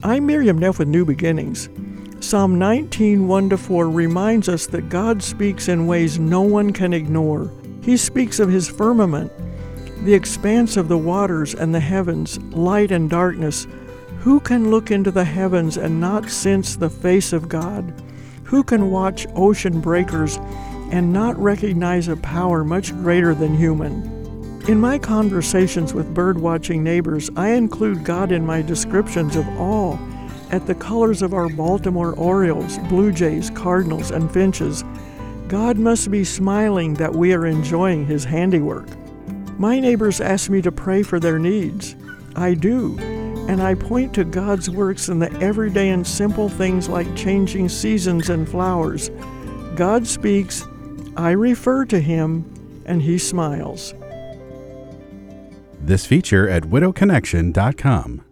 I'm Miriam Neff with New Beginnings. Psalm 19, 1-4 reminds us that God speaks in ways no one can ignore. He speaks of His firmament, the expanse of the waters and the heavens, light and darkness. Who can look into the heavens and not sense the face of God? Who can watch ocean breakers and not recognize a power much greater than human? In my conversations with bird-watching neighbors, I include God in my descriptions of awe at the colors of our Baltimore Orioles, Blue Jays, Cardinals, and Finches. God must be smiling that we are enjoying His handiwork. My neighbors ask me to pray for their needs. I do, and I point to God's works in the everyday and simple things like changing seasons and flowers. God speaks, I refer to Him, and He smiles. This feature at widowconnection.com.